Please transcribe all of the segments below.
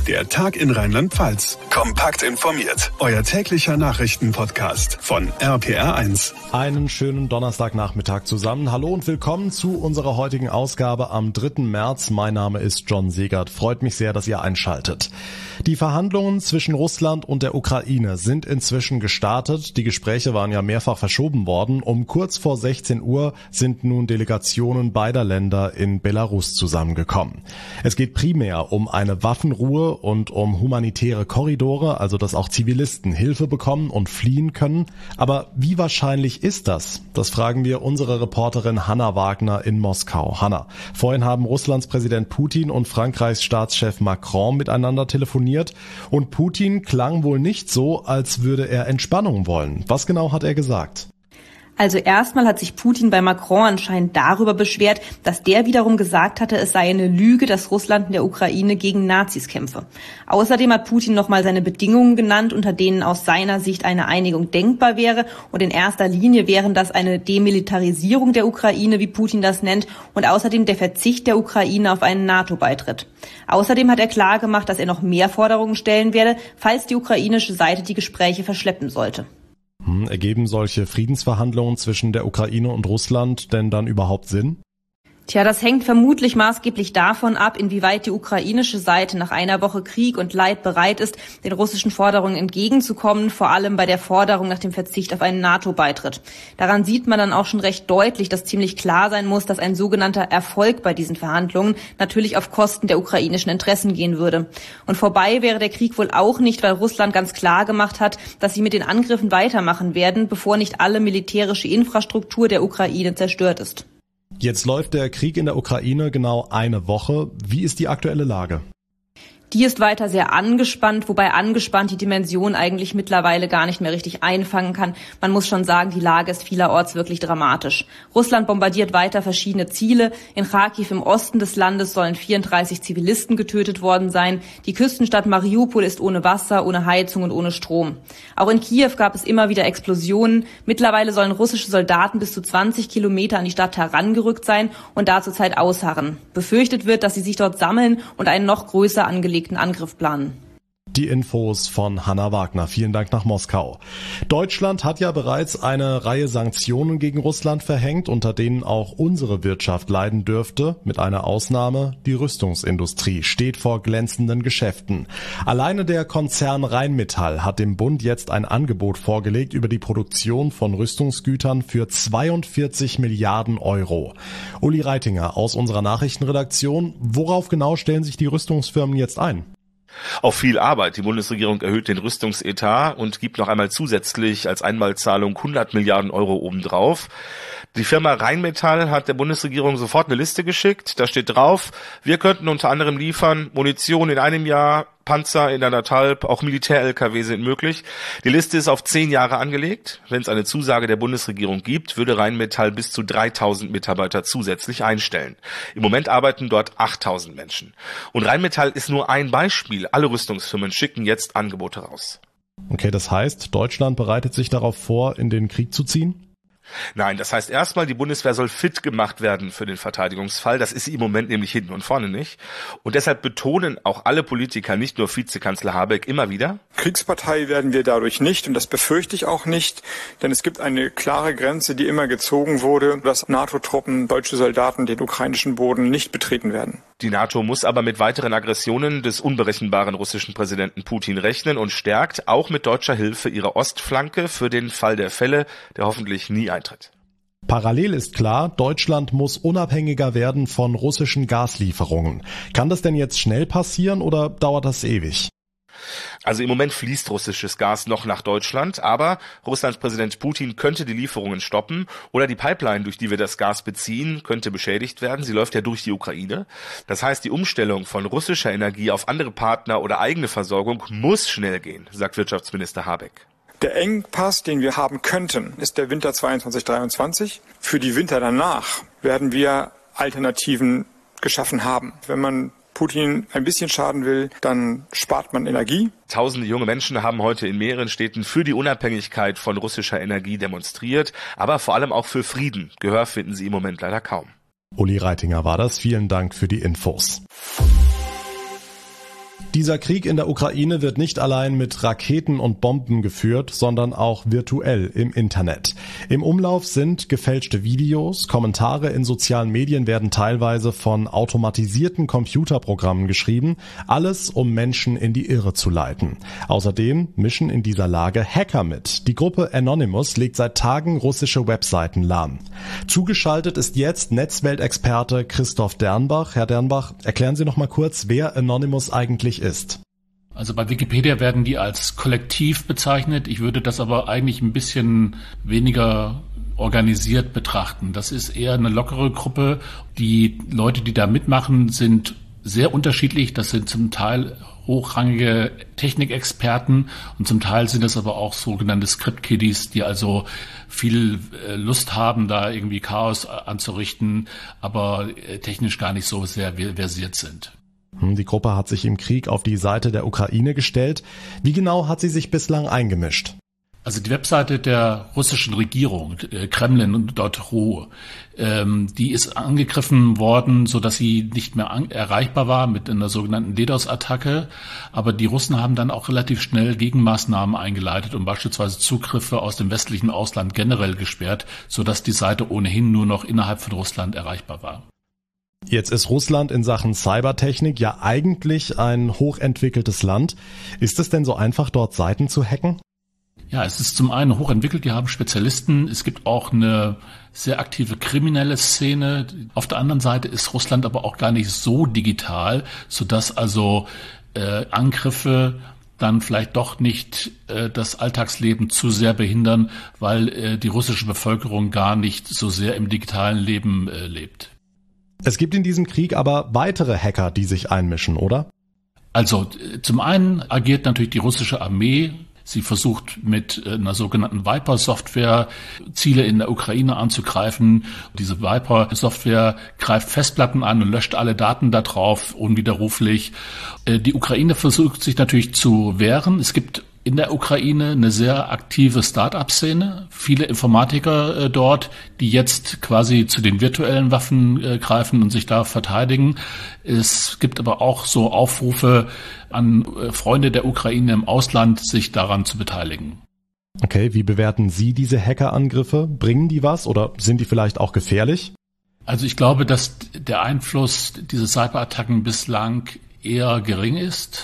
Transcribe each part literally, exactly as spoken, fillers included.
Der Tag in Rheinland-Pfalz. Kompakt informiert. Euer täglicher Nachrichtenpodcast von R P R eins. Einen schönen Donnerstagnachmittag zusammen. Hallo und willkommen zu unserer heutigen Ausgabe am dritten März. Mein Name ist John Segert. Freut mich sehr, dass ihr einschaltet. Die Verhandlungen zwischen Russland und der Ukraine sind inzwischen gestartet. Die Gespräche waren ja mehrfach verschoben worden. Um kurz vor sechzehn Uhr sind nun Delegationen beider Länder in Belarus zusammengekommen. Es geht primär um eine Waffenruhe und um humanitäre Korridore, also dass auch Zivilisten Hilfe bekommen und fliehen können. Aber wie wahrscheinlich ist das? Das fragen wir unsere Reporterin Hanna Wagner in Moskau. Hanna, vorhin haben Russlands Präsident Putin und Frankreichs Staatschef Macron miteinander telefoniert und Putin klang wohl nicht so, als würde er Entspannung wollen. Was genau hat er gesagt? Also erstmal hat sich Putin bei Macron anscheinend darüber beschwert, dass der wiederum gesagt hatte, es sei eine Lüge, dass Russland in der Ukraine gegen Nazis kämpfe. Außerdem hat Putin nochmal seine Bedingungen genannt, unter denen aus seiner Sicht eine Einigung denkbar wäre. Und in erster Linie wären das eine Demilitarisierung der Ukraine, wie Putin das nennt, und außerdem der Verzicht der Ukraine auf einen NATO-Beitritt. Außerdem hat er klargemacht, dass er noch mehr Forderungen stellen werde, falls die ukrainische Seite die Gespräche verschleppen sollte. Hm, ergeben solche Friedensverhandlungen zwischen der Ukraine und Russland denn dann überhaupt Sinn? Tja, das hängt vermutlich maßgeblich davon ab, inwieweit die ukrainische Seite nach einer Woche Krieg und Leid bereit ist, den russischen Forderungen entgegenzukommen, vor allem bei der Forderung nach dem Verzicht auf einen NATO-Beitritt. Daran sieht man dann auch schon recht deutlich, dass ziemlich klar sein muss, dass ein sogenannter Erfolg bei diesen Verhandlungen natürlich auf Kosten der ukrainischen Interessen gehen würde. Und vorbei wäre der Krieg wohl auch nicht, weil Russland ganz klar gemacht hat, dass sie mit den Angriffen weitermachen werden, bevor nicht alle militärische Infrastruktur der Ukraine zerstört ist. Jetzt läuft der Krieg in der Ukraine genau eine Woche. Wie ist die aktuelle Lage? Die ist weiter sehr angespannt, wobei angespannt die Dimension eigentlich mittlerweile gar nicht mehr richtig einfangen kann. Man muss schon sagen, die Lage ist vielerorts wirklich dramatisch. Russland bombardiert weiter verschiedene Ziele. In Kharkiv im Osten des Landes sollen vierunddreißig Zivilisten getötet worden sein. Die Küstenstadt Mariupol ist ohne Wasser, ohne Heizung und ohne Strom. Auch in Kiew gab es immer wieder Explosionen. Mittlerweile sollen russische Soldaten bis zu zwanzig Kilometer an die Stadt herangerückt sein und da zurzeit ausharren. Befürchtet wird, dass sie sich dort sammeln und einen noch größer angelegten Angriff planen. Die Infos von Hanna Wagner. Vielen Dank nach Moskau. Deutschland hat ja bereits eine Reihe Sanktionen gegen Russland verhängt, unter denen auch unsere Wirtschaft leiden dürfte. Mit einer Ausnahme: die Rüstungsindustrie steht vor glänzenden Geschäften. Alleine der Konzern Rheinmetall hat dem Bund jetzt ein Angebot vorgelegt über die Produktion von Rüstungsgütern für zweiundvierzig Milliarden Euro. Uli Reitinger aus unserer Nachrichtenredaktion. Worauf genau stellen sich die Rüstungsfirmen jetzt ein? Auf viel Arbeit. Die Bundesregierung erhöht den Rüstungsetat und gibt noch einmal zusätzlich als Einmalzahlung hundert Milliarden Euro obendrauf. Die Firma Rheinmetall hat der Bundesregierung sofort eine Liste geschickt. Da steht drauf, wir könnten unter anderem liefern Munition in einem Jahr, Panzer in anderthalb, auch Militär-L K W sind möglich. Die Liste ist auf zehn Jahre angelegt. Wenn es eine Zusage der Bundesregierung gibt, würde Rheinmetall bis zu dreitausend Mitarbeiter zusätzlich einstellen. Im Moment arbeiten dort achttausend Menschen. Und Rheinmetall ist nur ein Beispiel. Alle Rüstungsfirmen schicken jetzt Angebote raus. Okay, das heißt, Deutschland bereitet sich darauf vor, in den Krieg zu ziehen? Nein, das heißt erstmal, die Bundeswehr soll fit gemacht werden für den Verteidigungsfall. Das ist sie im Moment nämlich hinten und vorne nicht. Und deshalb betonen auch alle Politiker, nicht nur Vizekanzler Habeck, immer wieder: Kriegspartei werden wir dadurch nicht, und das befürchte ich auch nicht, denn es gibt eine klare Grenze, die immer gezogen wurde, dass NATO-Truppen, deutsche Soldaten den ukrainischen Boden nicht betreten werden. Die NATO muss aber mit weiteren Aggressionen des unberechenbaren russischen Präsidenten Putin rechnen und stärkt auch mit deutscher Hilfe ihre Ostflanke für den Fall der Fälle, der hoffentlich nie eintritt. Parallel ist klar, Deutschland muss unabhängiger werden von russischen Gaslieferungen. Kann das denn jetzt schnell passieren oder dauert das ewig? Also im Moment fließt russisches Gas noch nach Deutschland, aber Russlands Präsident Putin könnte die Lieferungen stoppen oder die Pipeline, durch die wir das Gas beziehen, könnte beschädigt werden. Sie läuft ja durch die Ukraine. Das heißt, die Umstellung von russischer Energie auf andere Partner oder eigene Versorgung muss schnell gehen, sagt Wirtschaftsminister Habeck. Der Engpass, den wir haben könnten, ist der Winter zweiundzwanzig dreiundzwanzig. Für die Winter danach werden wir Alternativen geschaffen haben. Wenn man Putin ein bisschen schaden will, dann spart man Energie. Tausende junge Menschen haben heute in mehreren Städten für die Unabhängigkeit von russischer Energie demonstriert, aber vor allem auch für Frieden. Gehör finden sie im Moment leider kaum. Uli Reitinger war das. Vielen Dank für die Infos. Dieser Krieg in der Ukraine wird nicht allein mit Raketen und Bomben geführt, sondern auch virtuell im Internet. Im Umlauf sind gefälschte Videos, Kommentare in sozialen Medien werden teilweise von automatisierten Computerprogrammen geschrieben, alles um Menschen in die Irre zu leiten. Außerdem mischen in dieser Lage Hacker mit. Die Gruppe Anonymous legt seit Tagen russische Webseiten lahm. Zugeschaltet ist jetzt Netzweltexperte Christoph Dernbach. Herr Dernbach, erklären Sie noch mal kurz, wer Anonymous eigentlich ist. Also bei Wikipedia werden die als Kollektiv bezeichnet. Ich würde das aber eigentlich ein bisschen weniger organisiert betrachten. Das ist eher eine lockere Gruppe. Die Leute, die da mitmachen, sind sehr unterschiedlich. Das sind zum Teil hochrangige Technikexperten und zum Teil sind es aber auch sogenannte Script-Kiddies, die also viel Lust haben, da irgendwie Chaos anzurichten, aber technisch gar nicht so sehr versiert sind. Die Gruppe hat sich im Krieg auf die Seite der Ukraine gestellt. Wie genau hat sie sich bislang eingemischt? Also die Webseite der russischen Regierung, Kremlin punkt ru, ähm, die ist angegriffen worden, so dass sie nicht mehr an, erreichbar war mit einer sogenannten DDoS-Attacke. Aber die Russen haben dann auch relativ schnell Gegenmaßnahmen eingeleitet und beispielsweise Zugriffe aus dem westlichen Ausland generell gesperrt, so dass die Seite ohnehin nur noch innerhalb von Russland erreichbar war. Jetzt ist Russland in Sachen Cybertechnik ja eigentlich ein hochentwickeltes Land. Ist es denn so einfach, dort Seiten zu hacken? Ja, es ist zum einen hochentwickelt, die haben Spezialisten. Es gibt auch eine sehr aktive kriminelle Szene. Auf der anderen Seite ist Russland aber auch gar nicht so digital, sodass also äh, Angriffe dann vielleicht doch nicht äh, das Alltagsleben zu sehr behindern, weil äh, die russische Bevölkerung gar nicht so sehr im digitalen Leben äh, lebt. Es gibt in diesem Krieg aber weitere Hacker, die sich einmischen, oder? Also zum einen agiert natürlich die russische Armee. Sie versucht mit einer sogenannten Viper-Software Ziele in der Ukraine anzugreifen. Diese Viper-Software greift Festplatten an und löscht alle Daten da drauf unwiderruflich. Die Ukraine versucht sich natürlich zu wehren. Es gibt in der Ukraine eine sehr aktive Start-up-Szene, viele Informatiker äh, dort, die jetzt quasi zu den virtuellen Waffen äh, greifen und sich da verteidigen. Es gibt aber auch so Aufrufe an äh, Freunde der Ukraine im Ausland, sich daran zu beteiligen. Okay, wie bewerten Sie diese Hackerangriffe? Bringen die was oder sind die vielleicht auch gefährlich? Also ich glaube, dass der Einfluss dieser Cyberattacken bislang eher gering ist,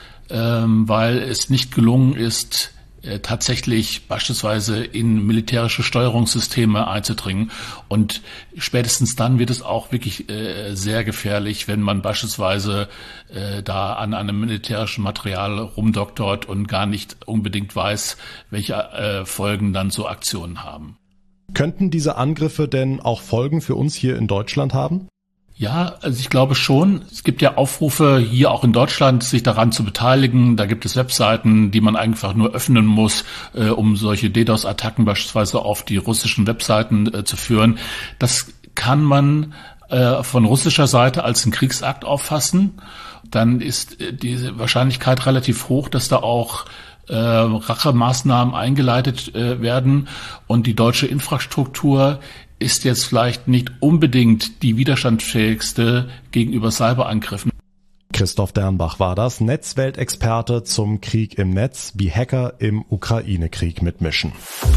Ähm, weil es nicht gelungen ist, äh, tatsächlich beispielsweise in militärische Steuerungssysteme einzudringen. Und spätestens dann wird es auch wirklich äh, sehr gefährlich, wenn man beispielsweise äh, da an einem militärischen Material rumdoktort und gar nicht unbedingt weiß, welche äh, Folgen dann so Aktionen haben. Könnten diese Angriffe denn auch Folgen für uns hier in Deutschland haben? Ja, also ich glaube schon. Es gibt ja Aufrufe hier auch in Deutschland, sich daran zu beteiligen. Da gibt es Webseiten, die man einfach nur öffnen muss, äh, um solche DDoS-Attacken beispielsweise auf die russischen Webseiten äh, zu führen. Das kann man äh, von russischer Seite als einen Kriegsakt auffassen. Dann ist äh, die Wahrscheinlichkeit relativ hoch, dass da auch äh, Rachemaßnahmen eingeleitet äh, werden. Und die deutsche Infrastruktur ist jetzt vielleicht nicht unbedingt die widerstandsfähigste gegenüber Cyberangriffen. Christoph Dernbach war das, Netzweltexperte zum Krieg im Netz, wie Hacker im Ukraine-Krieg mitmischen.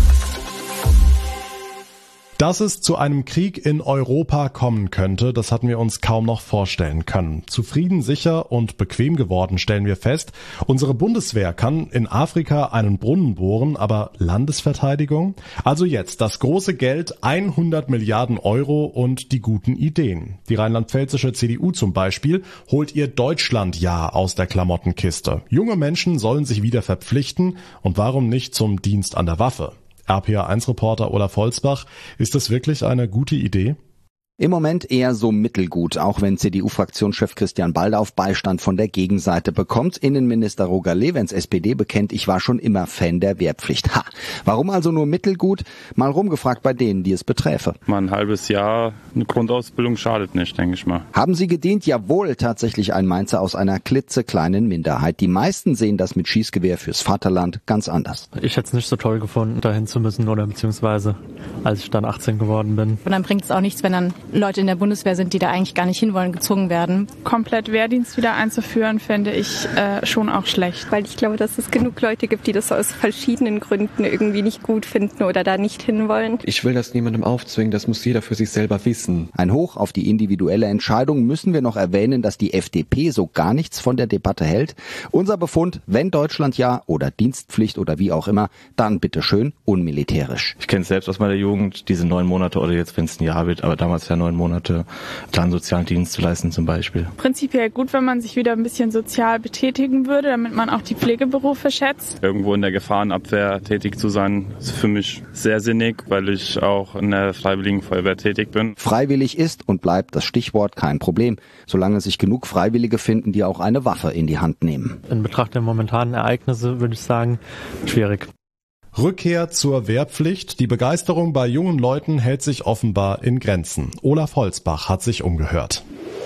Dass es zu einem Krieg in Europa kommen könnte, das hatten wir uns kaum noch vorstellen können. Zufrieden, sicher und bequem geworden, stellen wir fest. Unsere Bundeswehr kann in Afrika einen Brunnen bohren, aber Landesverteidigung? Also jetzt das große Geld, hundert Milliarden Euro und die guten Ideen. Die rheinland-pfälzische C D U zum Beispiel holt ihr Deutschland-Ja aus der Klamottenkiste. Junge Menschen sollen sich wieder verpflichten und warum nicht zum Dienst an der Waffe? R P A eins Reporter Olaf Holzbach, ist das wirklich eine gute Idee? Im Moment eher so mittelgut, auch wenn C D U-Fraktionschef Christian Baldauf Beistand von der Gegenseite bekommt. Innenminister Roger Levens S P D bekennt, ich war schon immer Fan der Wehrpflicht. Ha! Warum also nur mittelgut? Mal rumgefragt bei denen, die es beträfe. Mal ein halbes Jahr eine Grundausbildung schadet nicht, denke ich mal. Haben Sie gedient? Jawohl, tatsächlich ein Mainzer aus einer klitzekleinen Minderheit. Die meisten sehen das mit Schießgewehr fürs Vaterland ganz anders. Ich hätte es nicht so toll gefunden, dahin zu müssen oder beziehungsweise als ich dann achtzehn geworden bin. Und dann bringt es auch nichts, wenn dann Leute in der Bundeswehr sind, die da eigentlich gar nicht hinwollen, gezwungen werden. Komplett Wehrdienst wieder einzuführen, fände ich äh, schon auch schlecht. Weil ich glaube, dass es genug Leute gibt, die das aus verschiedenen Gründen irgendwie nicht gut finden oder da nicht hinwollen. Ich will das niemandem aufzwingen, das muss jeder für sich selber wissen. Ein Hoch auf die individuelle Entscheidung. Müssen wir noch erwähnen, dass die F D P so gar nichts von der Debatte hält. Unser Befund, wenn Deutschland ja oder Dienstpflicht oder wie auch immer, dann bitteschön unmilitärisch. Ich kenne es selbst aus meiner Jugend, diese neun Monate oder jetzt, wenn es ein Jahr wird, aber damals ja neun Monate, dann sozialen Dienst zu leisten zum Beispiel. Prinzipiell gut, wenn man sich wieder ein bisschen sozial betätigen würde, damit man auch die Pflegeberufe schätzt. Irgendwo in der Gefahrenabwehr tätig zu sein, ist für mich sehr sinnig, weil ich auch in der Freiwilligen Feuerwehr tätig bin. Freiwillig ist und bleibt das Stichwort, kein Problem, solange sich genug Freiwillige finden, die auch eine Waffe in die Hand nehmen. In Betracht der momentanen Ereignisse würde ich sagen, schwierig. Rückkehr zur Wehrpflicht. Die Begeisterung bei jungen Leuten hält sich offenbar in Grenzen. Olaf Holzbach hat sich umgehört.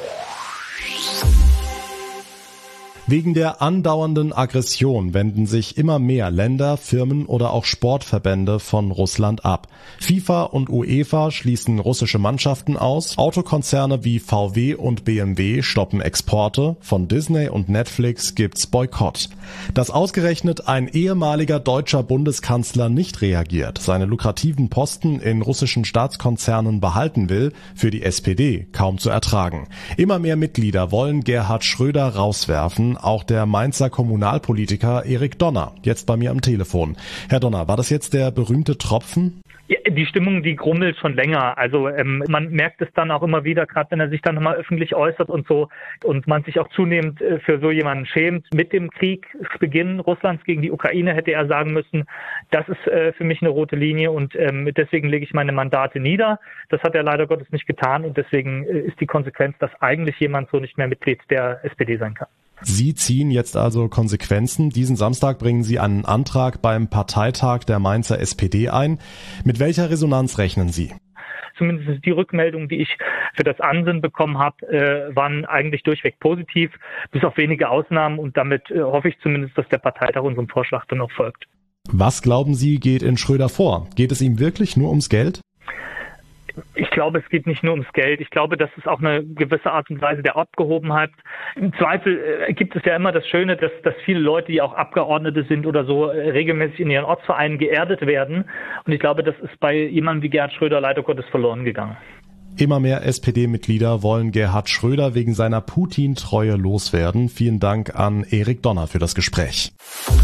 Wegen der andauernden Aggression wenden sich immer mehr Länder, Firmen oder auch Sportverbände von Russland ab. FIFA und UEFA schließen russische Mannschaften aus. Autokonzerne wie V W und B M W stoppen Exporte. Von Disney und Netflix gibt's Boykott. Dass ausgerechnet ein ehemaliger deutscher Bundeskanzler nicht reagiert, seine lukrativen Posten in russischen Staatskonzernen behalten will, für die S P D kaum zu ertragen. Immer mehr Mitglieder wollen Gerhard Schröder rauswerfen. Auch der Mainzer Kommunalpolitiker Erik Donner, jetzt bei mir am Telefon. Herr Donner, war das jetzt der berühmte Tropfen? Ja, die Stimmung, die grummelt schon länger. Also ähm, man merkt es dann auch immer wieder, gerade wenn er sich dann nochmal öffentlich äußert und so und man sich auch zunehmend äh, für so jemanden schämt. Mit dem Kriegsbeginn Russlands gegen die Ukraine hätte er sagen müssen, das ist äh, für mich eine rote Linie und ähm, deswegen lege ich meine Mandate nieder. Das hat er leider Gottes nicht getan und deswegen äh, ist die Konsequenz, dass eigentlich jemand so nicht mehr Mitglied der S P D sein kann. Sie ziehen jetzt also Konsequenzen. Diesen Samstag bringen Sie einen Antrag beim Parteitag der Mainzer S P D ein. Mit welcher Resonanz rechnen Sie? Zumindest die Rückmeldungen, die ich für das Ansinnen bekommen habe, äh, waren eigentlich durchweg positiv, bis auf wenige Ausnahmen. Und damit äh, hoffe ich zumindest, dass der Parteitag unserem Vorschlag dann auch folgt. Was glauben Sie, geht in Schröder vor? Geht es ihm wirklich nur ums Geld? Ich glaube, es geht nicht nur ums Geld. Ich glaube, das ist auch eine gewisse Art und Weise der Abgehobenheit. Im Zweifel äh, gibt es ja immer das Schöne, dass, dass viele Leute, die auch Abgeordnete sind oder so, äh, regelmäßig in ihren Ortsvereinen geerdet werden. Und ich glaube, das ist bei jemandem wie Gerhard Schröder leider Gottes verloren gegangen. Immer mehr S P D-Mitglieder wollen Gerhard Schröder wegen seiner Putin-Treue loswerden. Vielen Dank an Erik Donner für das Gespräch.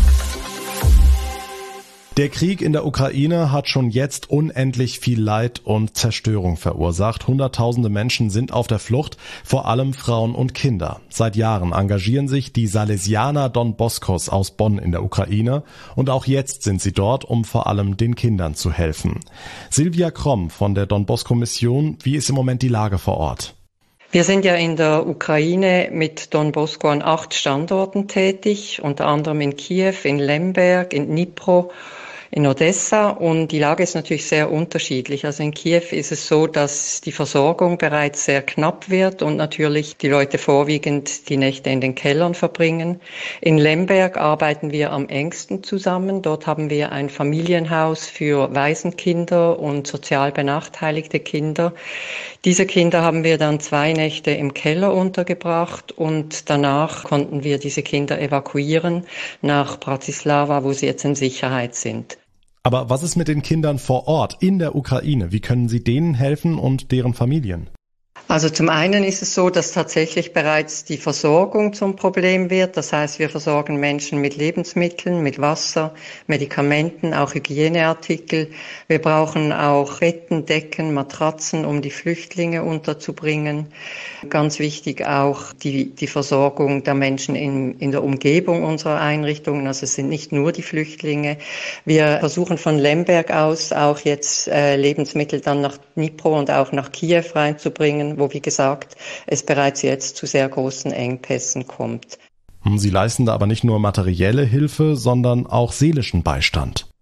Der Krieg in der Ukraine hat schon jetzt unendlich viel Leid und Zerstörung verursacht. Hunderttausende Menschen sind auf der Flucht, vor allem Frauen und Kinder. Seit Jahren engagieren sich die Salesianer Don Boscos aus Bonn in der Ukraine und auch jetzt sind sie dort, um vor allem den Kindern zu helfen. Silvia Kromm von der Don Bosco Mission, wie ist im Moment die Lage vor Ort? Wir sind ja in der Ukraine mit Don Bosco an acht Standorten tätig, unter anderem in Kiew, in Lemberg, in Dnipro, in Odessa, und die Lage ist natürlich sehr unterschiedlich. Also in Kiew ist es so, dass die Versorgung bereits sehr knapp wird und natürlich die Leute vorwiegend die Nächte in den Kellern verbringen. In Lemberg arbeiten wir am engsten zusammen. Dort haben wir ein Familienhaus für Waisenkinder und sozial benachteiligte Kinder. Diese Kinder haben wir dann zwei Nächte im Keller untergebracht und danach konnten wir diese Kinder evakuieren nach Bratislava, wo sie jetzt in Sicherheit sind. Aber was ist mit den Kindern vor Ort in der Ukraine? Wie können Sie denen helfen und deren Familien? Also zum einen ist es so, dass tatsächlich bereits die Versorgung zum Problem wird. Das heißt, wir versorgen Menschen mit Lebensmitteln, mit Wasser, Medikamenten, auch Hygieneartikel. Wir brauchen auch Betten, Decken, Matratzen, um die Flüchtlinge unterzubringen. Ganz wichtig auch die, die Versorgung der Menschen in, in der Umgebung unserer Einrichtungen. Also es sind nicht nur die Flüchtlinge. Wir versuchen von Lemberg aus auch jetzt äh, Lebensmittel dann nach Dnipro und auch nach Kiew reinzubringen, wo, wie gesagt, es bereits jetzt zu sehr großen Engpässen kommt. Sie leisten da aber nicht nur materielle Hilfe, sondern auch seelischen Beistand.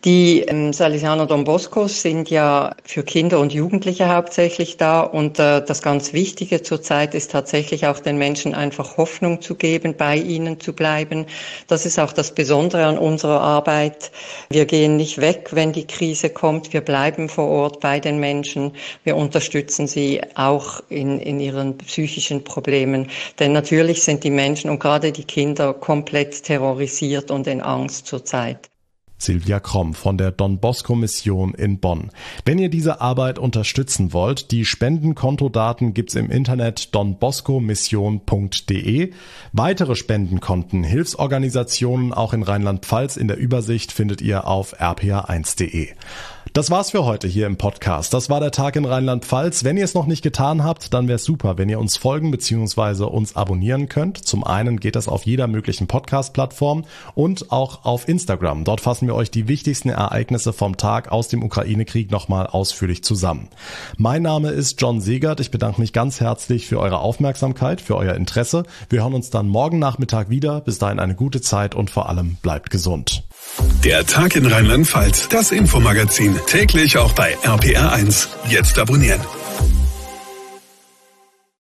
Die ähm, Salesianer Don Boscos sind ja für Kinder und Jugendliche hauptsächlich da und äh, das ganz Wichtige zurzeit ist tatsächlich auch den Menschen einfach Hoffnung zu geben, bei ihnen zu bleiben. Das ist auch das Besondere an unserer Arbeit. Wir gehen nicht weg, wenn die Krise kommt. Wir bleiben vor Ort bei den Menschen. Wir unterstützen sie auch in, in ihren psychischen Problemen. Denn natürlich sind die Menschen und gerade die Kinder komplett terrorisiert und in Angst zurzeit. Silvia Kromm von der Don Bosco Mission in Bonn. Wenn ihr diese Arbeit unterstützen wollt, die Spendenkontodaten gibt's im Internet don bosco mission punkt de. Weitere Spendenkonten, Hilfsorganisationen auch in Rheinland-Pfalz in der Übersicht findet ihr auf r p r eins punkt de. Das war's für heute hier im Podcast. Das war der Tag in Rheinland-Pfalz. Wenn ihr es noch nicht getan habt, dann wäre es super, wenn ihr uns folgen bzw. uns abonnieren könnt. Zum einen geht das auf jeder möglichen Podcast-Plattform und auch auf Instagram. Dort fassen wir euch die wichtigsten Ereignisse vom Tag aus dem Ukraine-Krieg nochmal ausführlich zusammen. Mein Name ist John Segert. Ich bedanke mich ganz herzlich für eure Aufmerksamkeit, für euer Interesse. Wir hören uns dann morgen Nachmittag wieder. Bis dahin eine gute Zeit und vor allem bleibt gesund. Der Tag in Rheinland-Pfalz, das Infomagazin, täglich auch bei R P R eins. Jetzt abonnieren.